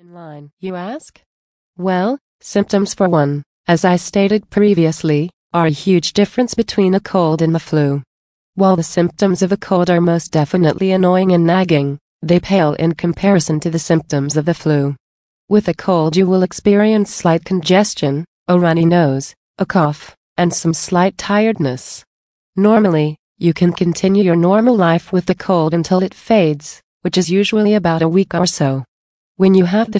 timeline, you ask? Well, symptoms for one, as I stated previously, are a huge difference between a cold and the flu. While the symptoms of a cold are most definitely annoying and nagging, they pale in comparison to the symptoms of the flu. With a cold you will experience slight congestion, a runny nose, a cough, and some slight tiredness. Normally, you can continue your normal life with the cold until it fades, which is usually about a week or so. When you have the